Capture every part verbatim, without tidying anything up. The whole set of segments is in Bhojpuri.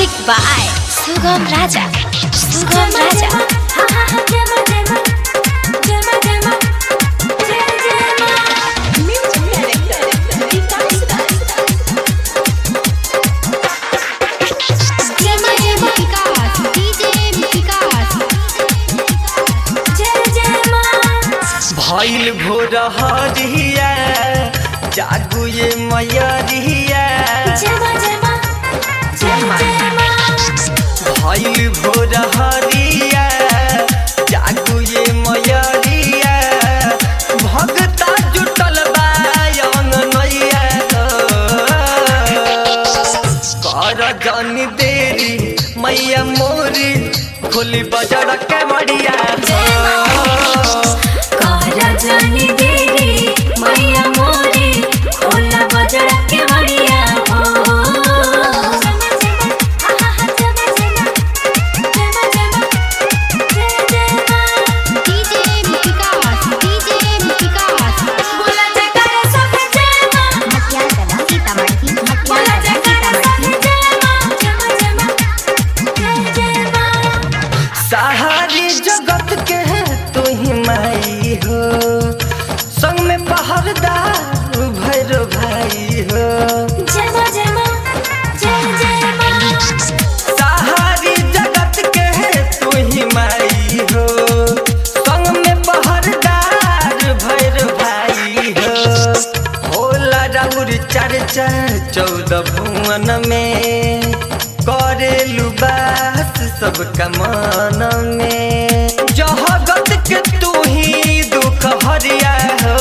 Music by Sugam Raja. Sugam Raja. भइल भोर हरिया जागू ये मैया भइल भोर हरिया जागू ये मैया भगता जुटल बा अंगनैया कर जानी देरी मैया मोरी खोली बजड़ के मड़िया जानी देरी मैया मोरी खोला बजड़ के मड़िया सहारी जगत के तू ही माई हो संग में पहरदार भैरो भाई हो सहारी जगत के तू ही माई हो संग में पहरदार भैरो भाई हो होला राउर चर्चा चौदह भुवन में करेलु बास सबका मन में जगत के तू ही दुख हरिया हो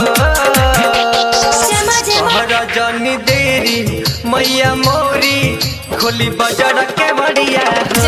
जानी देरी मैया मोरी खोली बजड़ के मड़िया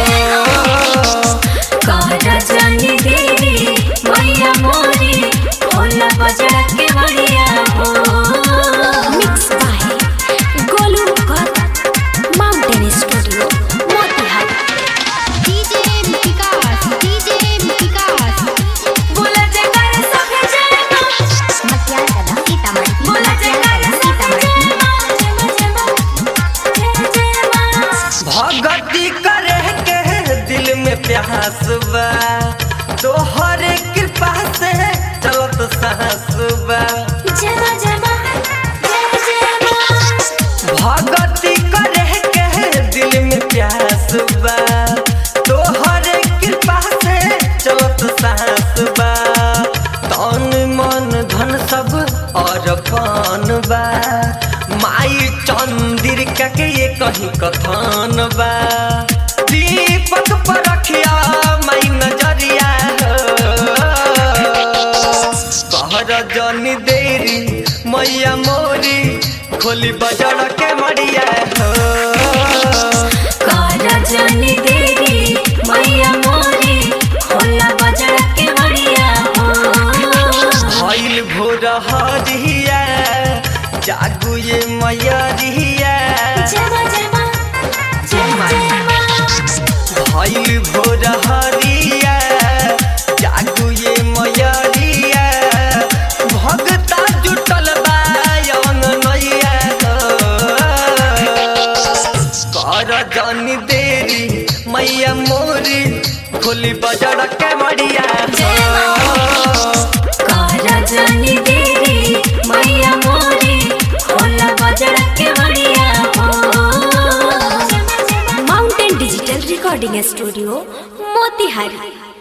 जानी देरी मैया मोरी खोला बजड़ के मड़िया Mixed by Golu Gata, Mountain Studio, Motihari. D J Vikas, D J Vikas. बोला जयकार सभे जय मां मतिया कदम सीतामढ़ी. बोला जयकार सभे जय मां जय जय मां भगती करे के दिल में प्यास बा तोहरे कृपा से चलत साहस बा जय मां जय मां जय जय मां भगती करे के दिल में प्यास बा तोहरे कृपा से चलत साहस बा तन मन धन सब और पान बा माई चंद्रिका के ये कहीं कथन बा दीपक पर रखिया माई नजरिया कहर जानी देरी मैया मोरी खोली बजड़ के मड़िया जानी देरी मैया मोरी खोला बजड़ के मड़िया भइल भोर हरिया जागू ये मैया जय मां जय मां जय जय मां भइल भोर हरिया जागू ये मैया भगता जुटल बा अंगनैया कर जानी देरी मैया मोरी खोली बजड़ के मड़िया जानी देरी मैया मोरी खोला बजड़ के मड़िया Mountain Digital Recording Studio, Motihari.